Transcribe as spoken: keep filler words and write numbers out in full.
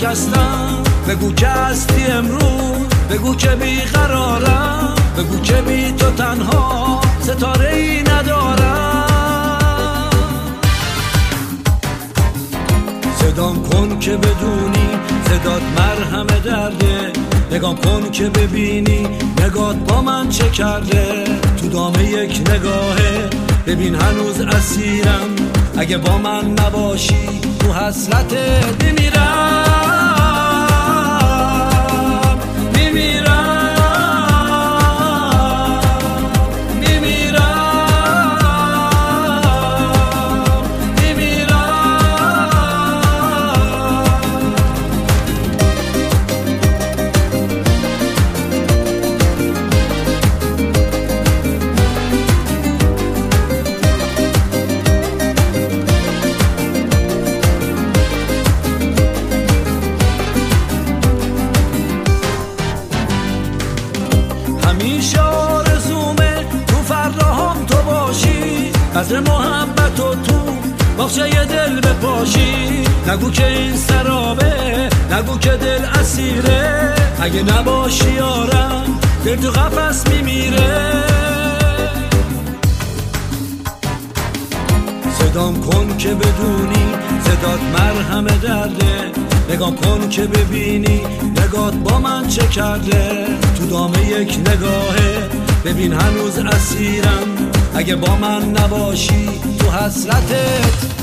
شکستم. بگو که هستی امروز، بگو که بیقرارم، بگو که بی تو تنها ستاره ای ندارم. صدام کن که بدونی صدات مرهم درده، نگام کن که ببینی نگات با من چه کرده. تو دام یک نگاهه ببین هنوز اسیرم، اگه با من نباشی تو حسرتت میمیرم، میمیرم، میمیرم، میمیرم. همیشه آرزومه تو فرداهام تو باشی، قدر محبت و تو باغچه ی دل بپاشی. نگو که این سرابه، نگو که دل اسیره، اگه نباشی یارم دل تو قفس میمیره. صدام کن که بدونی صدات مرهم درده، نگام کن که ببینی نگات با من چه کرده. تو دام یک نگاهه ببین هنوز اسیرم، اگه با من نباشی تو حسرتت